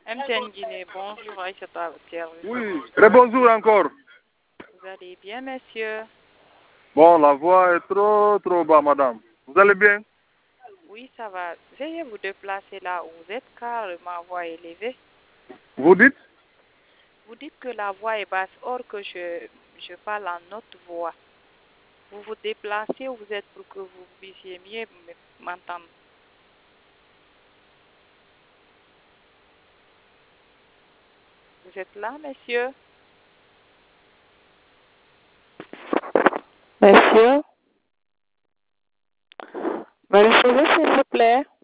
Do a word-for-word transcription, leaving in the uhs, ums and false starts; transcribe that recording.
M T N Guinée, bonjour, Aïssata, à votre service. Oui, rebonjour encore. Vous allez bien, monsieur? Bon, la voix est trop, trop bas, madame. Vous allez bien? Oui, ça va. Veuillez vous déplacer là où vous êtes, car ma voix est élevée. Vous dites? Vous dites que la voix est basse, or que je, je parle en haute voix. Vous vous déplacez où vous êtes pour que vous puissiez mieux m'entendre. Vous êtes là, monsieur? Monsieur? Me recevez, s'il vous plaît?